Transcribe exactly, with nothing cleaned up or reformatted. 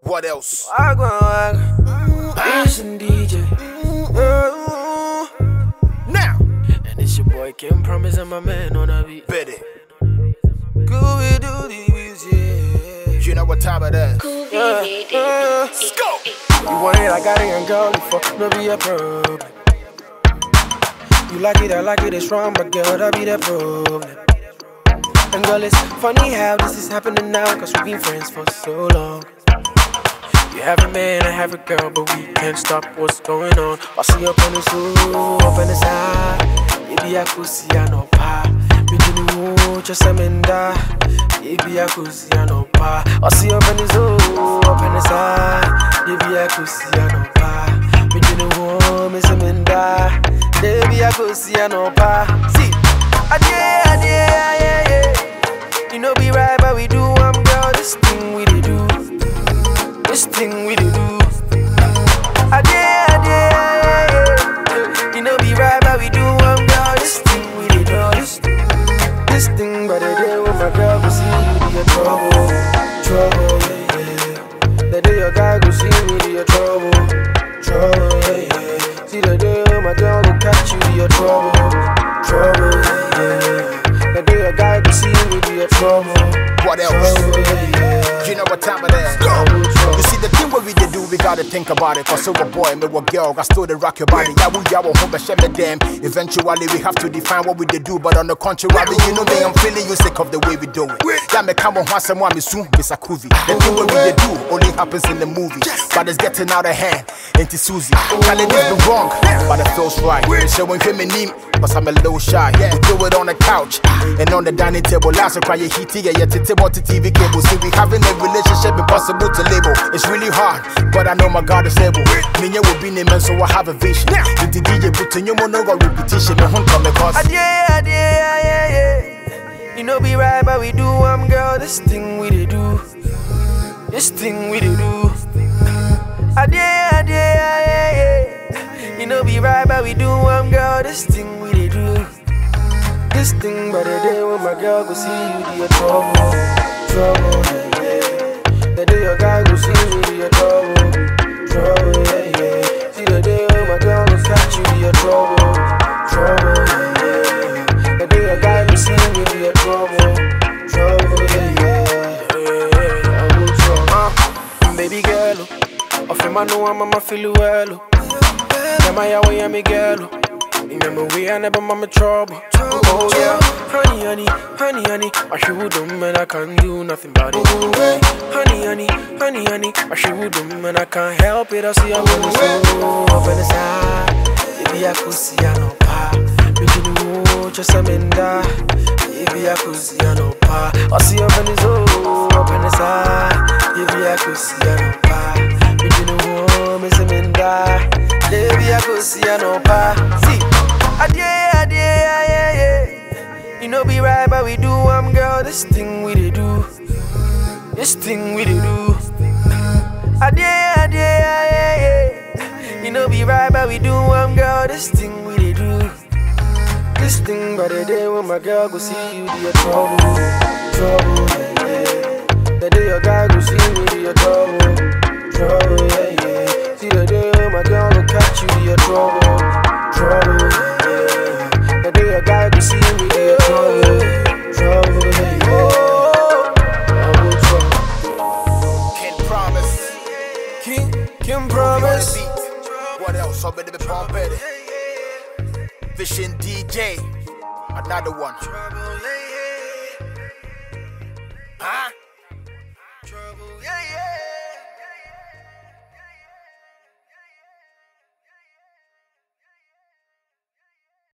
What else? I go, I go. Listen, D J. Now, And it's your boy Kim Promise and my man on a beat. Betty, Cool, we do the music. you know what time it is? Yeah. Uh, Let's go. You want it, I got it, and girl, you fuck, no be a problem. You like it, I like it, it's wrong, but girl, that be the problem. And girl, it's funny how this is happening now, cause we've been friends for so long. You have a man, I have a girl, but we can't stop what's going on. I see up on the zoo, up on the side. Baby, I could see I know pa. Between the just a menda. Baby, I could see I know pa. I see up on the zoo, up on the side. Baby, I could see I know pa. Between the miss a menda. Baby, I could see I know pa. See, I did, I did, yeah, yeah. You know, be right, but we do, I'm girl, this thing we did do. This thing we do. I did, I did, yeah. You know, be right, but we do, I'm girl, this thing we did do. This, this thing, but the day when my girl go see you, be a trouble, trouble, yeah, yeah. The day your guy go see me, be a trouble, trouble, yeah, yeah. See the day when my girl go catch you, be a trouble, trouble, yeah, yeah. The day your guy go see me, be a trouble. What else? Trouble, yeah, yeah. You know what time it is? Go. You see the thing what we did do, we gotta think about it. Cause so a boy, me a girl, I still the rock your body. Yeah, we yaw home, but shame the damn. Eventually we have to define what we did do, but on the contrary, you know me, I'm feeling you sick of the way we do it. Yeah, me come on, once and one, me soon, Miss Akuvi. The thing what we did do only happens in the movie, but it's getting out of hand. Ain't it Susie? Telling this been wrong, but it feels right. So when him and him, cause I'm a little shy. Yeah, we do it on the couch and on the dining table. Last cry you heaty, yeah, yeah, table to T V cable. See, we having a relationship impossible to label. It's really hard, but I know my God is able. Minya will be named, so I have a vision. In the D J, putting you on over repetition. Me hunt come across. I did, I did, yeah, yeah, yeah. You know, be right, but we do, I'm girl, this thing we did do. This thing we did do. I did, I did, yeah, yeah, yeah. You know, be right, but we do, I'm girl, this thing we did do. This thing, but the day when my girl go see you, be a trouble, trouble, yeah, yeah. The day your guy go see me, be a trouble, trouble, yeah, yeah. See the day when my girl go catch you, be a trouble, trouble, yeah, yeah. The day your guy go see me, be a trouble, trouble, yeah, yeah. Yeah, I will trouble. Uh, baby girl, I feel my know I'm a feel well. Yeah, my way, I'm a girl. Remember we are never mama trouble. Oh yeah, honey, honey, honey, honey. I should do man, I can't do nothing about it. Honey, honey, honey, honey. I should do man, I can't help it. I see I'm on the soul, up in the side. Baby, I could see I know pa. Baby, you just a menda. Baby, I could see I know pa. I see up in the soul, up in the side. Baby, I could see I know pa. Baby, you miss a menda. Baby, I could see I know pa. See. I did, I did, yeah, yeah, yeah. You know, be right, but we do, I'm girl, this thing we did do. This thing we did do. I did, I did, yeah, yeah, yeah. You know, be right, but we do, I'm girl, this thing we did do. This thing, but the day when my girl go see you, be a trouble, trouble, yeah, yeah. The day your guy go see me, be a trouble, trouble, yeah, yeah. See the day when my girl go catch you, be a trouble, trouble, yeah. The day a guy can see me, be a trouble, trouble, yeah, yeah. I will trouble. Can't promise. King, Kim Promise. What else? I'm gonna be pumping. Vision D J. Another one.